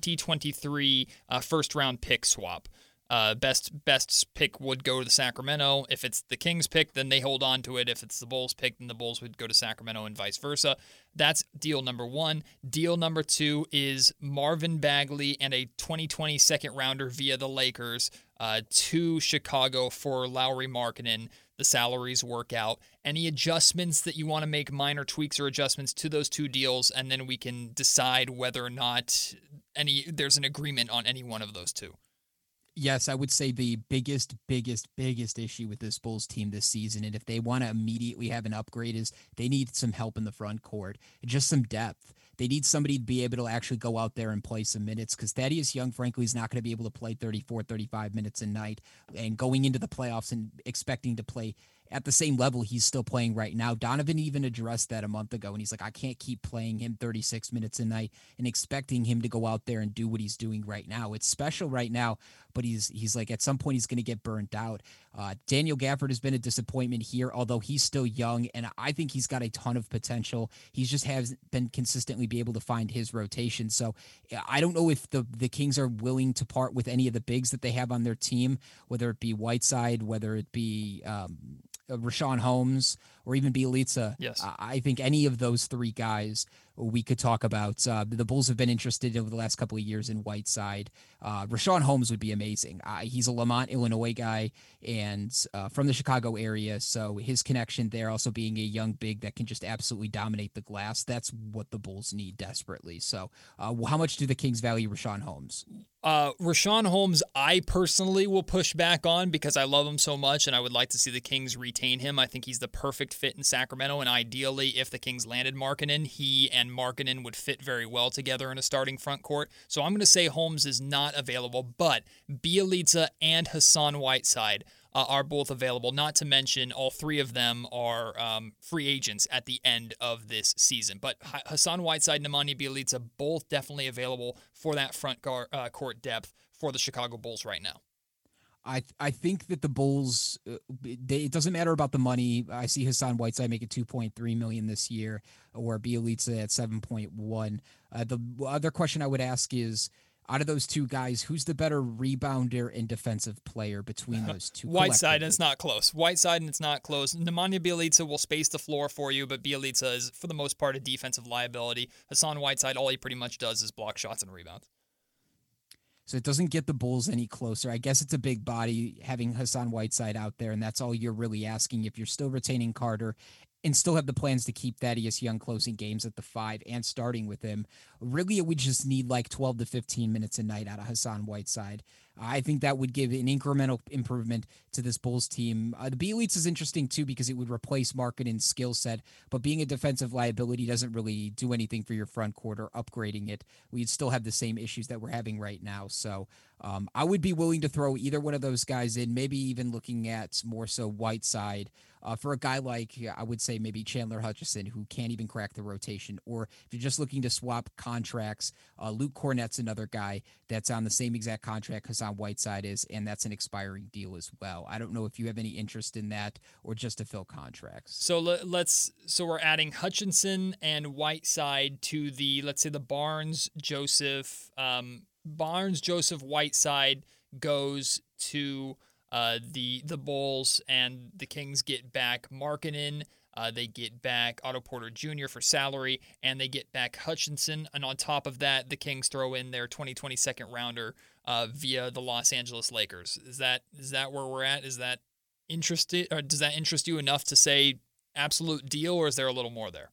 2023 first-round pick swap. Best pick would go to Sacramento. If it's the Kings pick, then they hold on to it. If it's the Bulls pick, then the Bulls would go to Sacramento and vice versa. That's deal number 1. Deal number 2 is Marvin Bagley and a 2020 second-rounder via the Lakers to Chicago for Lauri Markkanen. The salaries work out. Any adjustments that you want to make, minor tweaks or adjustments to those two deals, and then we can decide whether or not there's an agreement on any one of those two. Yes, I would say the biggest issue with this Bulls team this season, and if they want to immediately have an upgrade, is they need some help in the front court, just some depth. They need somebody to be able to actually go out there and play some minutes, because Thaddeus Young, frankly, is not going to be able to play 34, 35 minutes a night, and going into the playoffs and expecting to play at the same level he's still playing right now. Donovan even addressed that a month ago, and he's like, I can't keep playing him 36 minutes a night and expecting him to go out there and do what he's doing right now. It's special right now, but he's like, at some point he's going to get burnt out. Daniel Gafford has been a disappointment here, although he's still young, and I think he's got a ton of potential. He just hasn't been consistently be able to find his rotation. So I don't know if the Kings are willing to part with any of the bigs that they have on their team, whether it be Whiteside, whether it be Rashawn Holmes or even Bjelica. Yes. I think any of those three guys we could talk about. The Bulls have been interested over the last couple of years in Whiteside. Rashawn Holmes would be amazing. He's a Lamont, Illinois guy and from the Chicago area, so his connection there, also being a young big that can just absolutely dominate the glass, that's what the Bulls need desperately. So how much do the Kings value Rashawn Holmes? Rashawn Holmes, I personally will push back on because I love him so much and I would like to see the Kings retain him. I think he's the perfect fit in Sacramento, and ideally, if the Kings landed Markkanen, he and Markkanen would fit very well together in a starting front court. So I'm going to say Holmes is not available, but Bjelica and Hassan Whiteside are both available. Not to mention, all three of them are free agents at the end of this season. But Hassan Whiteside and Nemanja Bjelica both definitely available for that front court depth for the Chicago Bulls right now. I think that the Bulls, it doesn't matter about the money. I see Hassan Whiteside making $2.3 million this year, or Bjelica at 7.1. The other question I would ask is, out of those two guys, who's the better rebounder and defensive player between those two? Whiteside, and it's not close. Whiteside, and it's not close. Nemanja Bjelica will space the floor for you, but Bjelica is, for the most part, a defensive liability. Hassan Whiteside, all he pretty much does is block shots and rebounds. So it doesn't get the Bulls any closer. I guess it's a big body having Hassan Whiteside out there, and that's all you're really asking if you're still retaining Carter and still have the plans to keep Thaddeus Young closing games at the 5 and starting with him. Really, we just need like 12 to 15 minutes a night out of Hassan Whiteside. I think that would give an incremental improvement to this Bulls team. The Bjelica is interesting too because it would replace Markkanen's skill set, but being a defensive liability doesn't really do anything for your front court or upgrading it. We'd still have the same issues that we're having right now. So I would be willing to throw either one of those guys in, maybe even looking at more so Whiteside for a guy like, I would say maybe Chandler Hutchison, who can't even crack the rotation. Or if you're just looking to swap contracts, Luke Cornett's another guy that's on the same exact contract Hassan Whiteside is, and that's an expiring deal as well. I don't know if you have any interest in that or just to fill contracts. So we're adding Hutchinson and Whiteside to the, let's say, the Barnes Joseph Whiteside goes to the Bulls, and the Kings get back Markkanen. They get back Otto Porter Jr. for salary, and they get back Hutchinson. And on top of that, the Kings throw in their 2020 second rounder via the Los Angeles Lakers. Is that where we're at? Is that interested, or does that interest you enough to say absolute deal, or is there a little more there?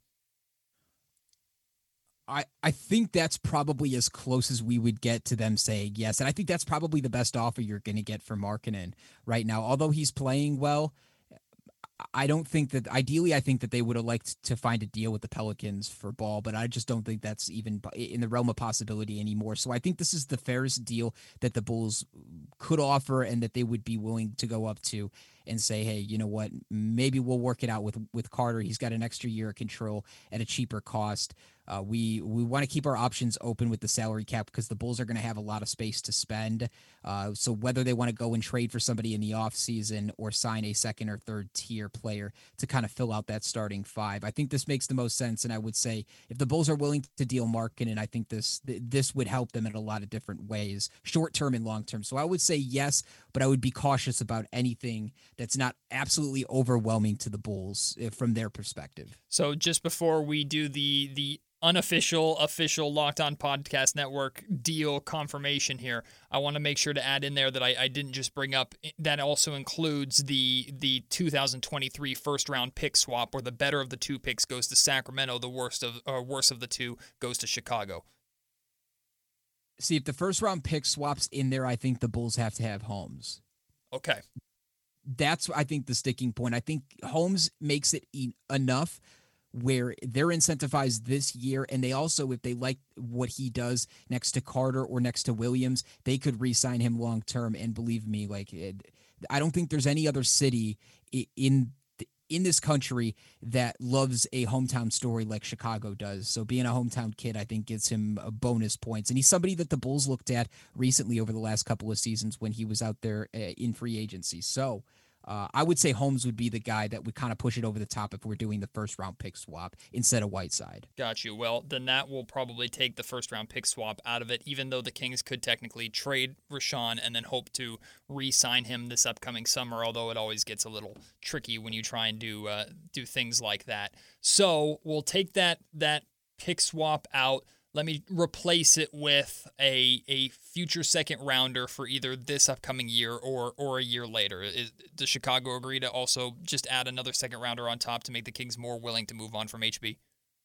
I think that's probably as close as we would get to them saying yes. And I think that's probably the best offer you're going to get for Markkanen right now. Although he's playing well, I don't think that ideally, I think that they would have liked to find a deal with the Pelicans for Ball, but I just don't think that's even in the realm of possibility anymore. So I think this is the fairest deal that the Bulls could offer and that they would be willing to go up to and say, hey, you know what, maybe we'll work it out with Carter. He's got an extra year of control at a cheaper cost. We want to keep our options open with the salary cap because the Bulls are going to have a lot of space to spend. So whether they want to go and trade for somebody in the offseason or sign a second or third tier player to kind of fill out that starting 5, I think this makes the most sense. And I would say if the Bulls are willing to deal Markkanen, I think this would help them in a lot of different ways, short term and long term. So I would say yes, but I would be cautious about anything that's not absolutely overwhelming to the Bulls from their perspective. So just before we do the unofficial, official Locked On Podcast Network deal confirmation here, I want to make sure to add in there that I didn't just bring up, that also includes the 2023 first round pick swap, where the better of the two picks goes to Sacramento, the worst of the two goes to Chicago. See, if the first round pick swaps in there, I think the Bulls have to have Holmes. Okay. That's, I think, the sticking point. I think Holmes makes it enough where they're incentivized this year, and they also, if they like what he does next to Carter or next to Williams, they could re-sign him long term. And believe me, I don't think there's any other city in this country that loves a hometown story like Chicago does. So being a hometown kid, I think, gives him bonus points. And he's somebody that the Bulls looked at recently over the last couple of seasons when he was out there in free agency. So I would say Holmes would be the guy that would kind of push it over the top if we're doing the first round pick swap instead of Whiteside. Got you. Well, then that will probably take the first round pick swap out of it, even though the Kings could technically trade Rashawn and then hope to re-sign him this upcoming summer, although it always gets a little tricky when you try and do things like that. So we'll take that pick swap out. Let me replace it with a future second rounder for either this upcoming year or a year later. Does Chicago agree to also just add another second rounder on top to make the Kings more willing to move on from HB?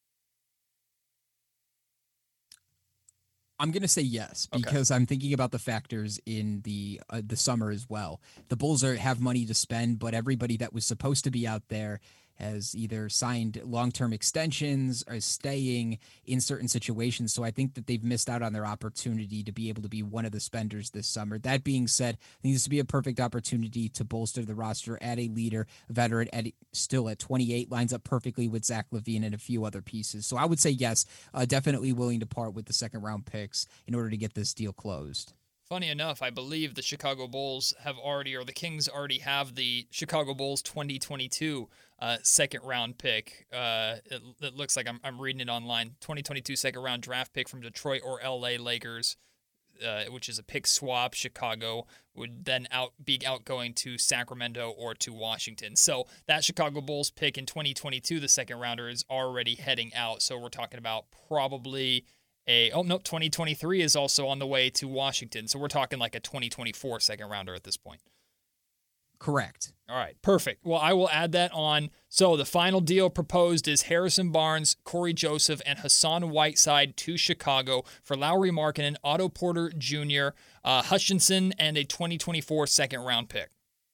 I'm going to say yes, because I'm thinking about the factors in the summer as well. The Bulls have money to spend, but everybody that was supposed to be out there has either signed long-term extensions or is staying in certain situations. So I think that they've missed out on their opportunity to be able to be one of the spenders this summer. That being said, I think this would be a perfect opportunity to bolster the roster, add a leader, a veteran, still at 28, lines up perfectly with Zach LaVine and a few other pieces. So I would say yes, definitely willing to part with the second-round picks in order to get this deal closed. Funny enough, I believe the Chicago Bulls the Kings already have the Chicago Bulls 2022 second round pick. It looks like I'm reading it online. 2022 second round draft pick from Detroit or LA Lakers, which is a pick swap. Chicago would then be outgoing to Sacramento or to Washington. So that Chicago Bulls pick in 2022, the second rounder, is already heading out. So we're talking about probably 2023 is also on the way to Washington. So we're talking like a 2024 second rounder at this point. Correct. All right, perfect. Well, I will add that on. So the final deal proposed is Harrison Barnes, Corey Joseph, and Hassan Whiteside to Chicago for Lauri Markkanen, Otto Porter Jr., Hutchinson, and a 2024 second round pick.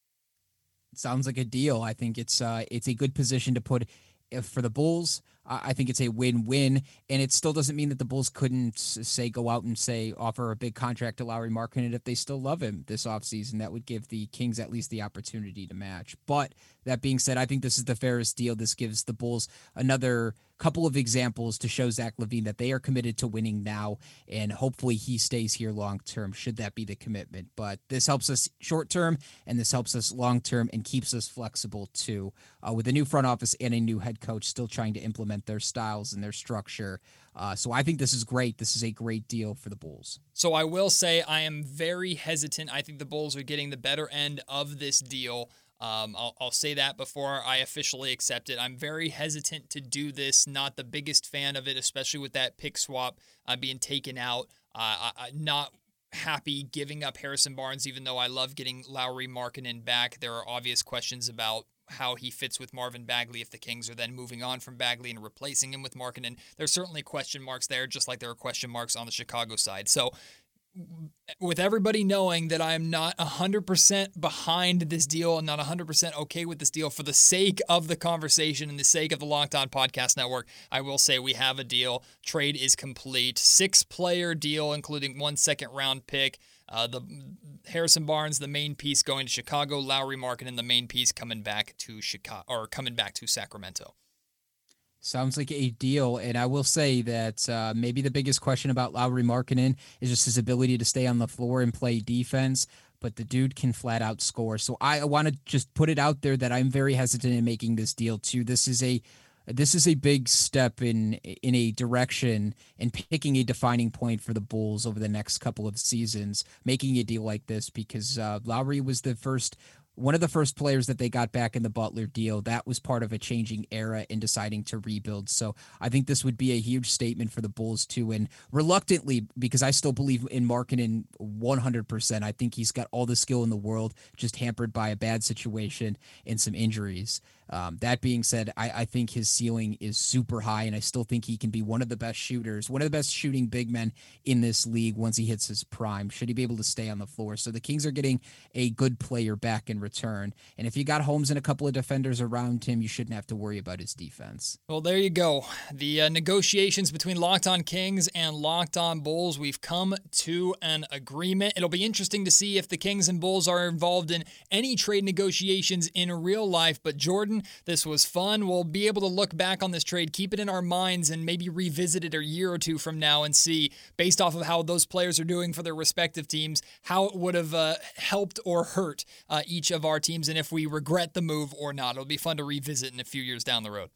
Sounds like a deal. I think it's a good position to put for the Bulls. I think it's a win-win, and it still doesn't mean that the Bulls couldn't go out and offer a big contract to Lauri Markkanen if they still love him this offseason. That would give the Kings at least the opportunity to match. But that being said, I think this is the fairest deal. This gives the Bulls another couple of examples to show Zach LaVine that they are committed to winning now, and hopefully he stays here long-term, should that be the commitment. But this helps us short-term, and this helps us long-term, and keeps us flexible too. With a new front office and a new head coach still trying to implement their styles and their structure. So I think this is great. This is a great deal for the Bulls. So I will say I am very hesitant. I think the Bulls are getting the better end of this deal. I'll say that before I officially accept it. I'm very hesitant to do this. Not the biggest fan of it, especially with that pick swap being taken out. Not happy giving up Harrison Barnes, even though I love getting Lauri Markkanen back. There are obvious questions about how he fits with Marvin Bagley if the Kings are then moving on from Bagley and replacing him with Markkanen. There's certainly question marks there, just like there are question marks on the Chicago side. So with everybody knowing that I am not 100% behind this deal and not 100% okay with this deal, for the sake of the conversation and the sake of the Locked On Podcast Network, I will say we have a deal. Trade is complete. 6-player deal, including 1 second-round pick. The Harrison Barnes, the main piece, going to Chicago. Lauri Markkanen, the main piece, coming back to Sacramento. Sounds like a deal, and I will say that maybe the biggest question about Lauri Markkanen is just his ability to stay on the floor and play defense, but the dude can flat out score. So I want to just put it out there that I'm very hesitant in making this deal too. This is a big step in a direction and picking a defining point for the Bulls over the next couple of seasons, making a deal like this, because Lauri was one of the first players that they got back in the Butler deal. That was part of a changing era in deciding to rebuild. So I think this would be a huge statement for the Bulls too. And reluctantly, because I still believe in Markkanen 100%. I think he's got all the skill in the world, just hampered by a bad situation and some injuries. That being said, I think his ceiling is super high, and I still think he can be one of the best shooters, one of the best shooting big men in this league once he hits his prime, should he be able to stay on the floor. So the Kings are getting a good player back in return. And if you got Holmes and a couple of defenders around him, you shouldn't have to worry about his defense. Well, there you go. The negotiations between Locked On Kings and Locked On Bulls, we've come to an agreement. It'll be interesting to see if the Kings and Bulls are involved in any trade negotiations in real life. But Jordan, this was fun. We'll be able to look back on this trade, keep it in our minds, and maybe revisit it a year or two from now and see, based off of how those players are doing for their respective teams, how it would have helped or hurt each of our teams and if we regret the move or not. It'll be fun to revisit in a few years down the road.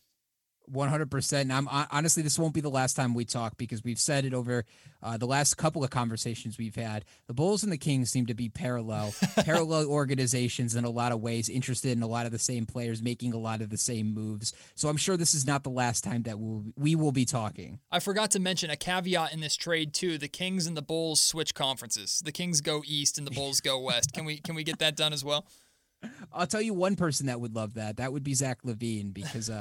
100%. And honestly, this won't be the last time we talk because we've said it over the last couple of conversations we've had. The Bulls and the Kings seem to be parallel organizations in a lot of ways, interested in a lot of the same players, making a lot of the same moves. So I'm sure this is not the last time that we will be talking. I forgot to mention a caveat in this trade too. The Kings and the Bulls switch conferences. The Kings go east and the Bulls go west. Can we get that done as well? I'll tell you one person that would love that. That would be Zach LaVine because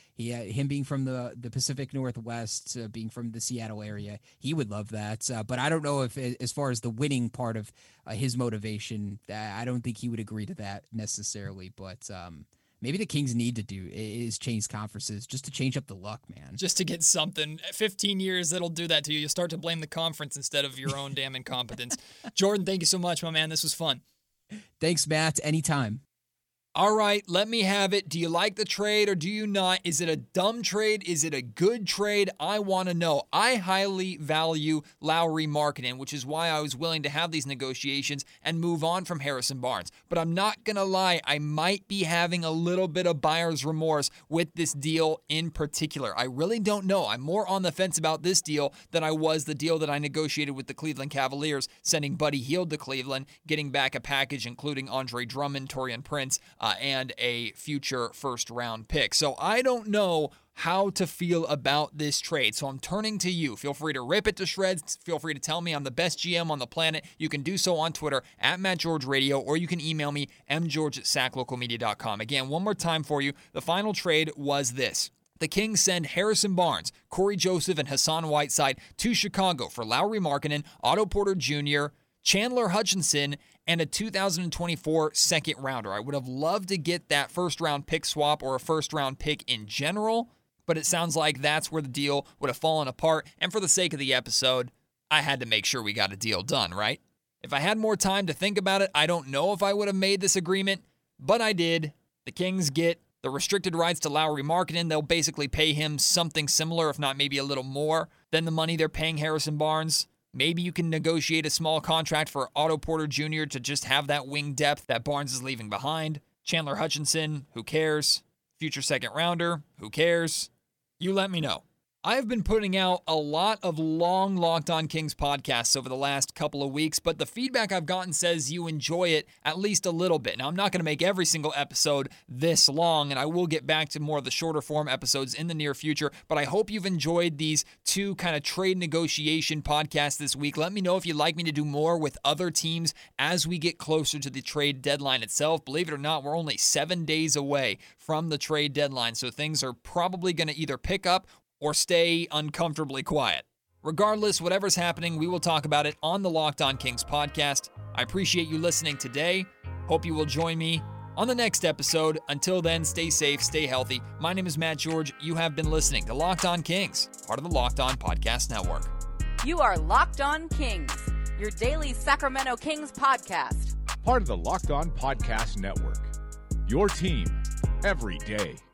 him being from the Pacific Northwest, being from the Seattle area, he would love that. But I don't know if, as far as the winning part of his motivation, I don't think he would agree to that necessarily. But maybe the Kings need to do is change conferences just to change up the luck, man. Just to get something. 15 years, that'll do that to you. You'll start to blame the conference instead of your own damn incompetence. Jordan, thank you so much, my man. This was fun. Thanks, Matt. Anytime. All right, let me have it. Do you like the trade or do you not? Is it a dumb trade? Is it a good trade? I want to know. I highly value Lauri Markkanen, which is why I was willing to have these negotiations and move on from Harrison Barnes. But I'm not going to lie, I might be having a little bit of buyer's remorse with this deal in particular. I really don't know. I'm more on the fence about this deal than I was the deal that I negotiated with the Cleveland Cavaliers, sending Buddy Hield to Cleveland, getting back a package including Andre Drummond, Taurean Prince, and a future first-round pick. So I don't know how to feel about this trade. So I'm turning to you. Feel free to rip it to shreds. Feel free to tell me I'm the best GM on the planet. You can do so on Twitter at MattGeorgeRadio, or you can email me, mgeorge@saclocalmedia.com. Again, one more time for you. The final trade was this. The Kings send Harrison Barnes, Corey Joseph, and Hassan Whiteside to Chicago for Lauri Markkanen, Otto Porter Jr., Chandler Hutchinson, and a 2024 second rounder. I would have loved to get that first round pick swap or a first round pick in general, but it sounds like that's where the deal would have fallen apart. And for the sake of the episode, I had to make sure we got a deal done, right? If I had more time to think about it, I don't know if I would have made this agreement, but I did. The Kings get the restricted rights to Lauri Markkanen. They'll basically pay him something similar, if not maybe a little more, than the money they're paying Harrison Barnes. Maybe you can negotiate a small contract for Otto Porter Jr. to just have that wing depth that Barnes is leaving behind. Chandler Hutchinson, who cares? Future second rounder, who cares? You let me know. I have been putting out a lot of long Locked On Kings podcasts over the last couple of weeks, but the feedback I've gotten says you enjoy it at least a little bit. Now, I'm not going to make every single episode this long, and I will get back to more of the shorter form episodes in the near future, but I hope you've enjoyed these two kind of trade negotiation podcasts this week. Let me know if you'd like me to do more with other teams as we get closer to the trade deadline itself. Believe it or not, we're only 7 days away from the trade deadline, so things are probably going to either pick up or stay uncomfortably quiet. Regardless, whatever's happening, we will talk about it on the Locked On Kings podcast. I appreciate you listening today. Hope you will join me on the next episode. Until then, stay safe, stay healthy. My name is Matt George. You have been listening to Locked On Kings, part of the Locked On Podcast Network. You are Locked On Kings, your daily Sacramento Kings podcast. Part of the Locked On Podcast Network. Your team every day.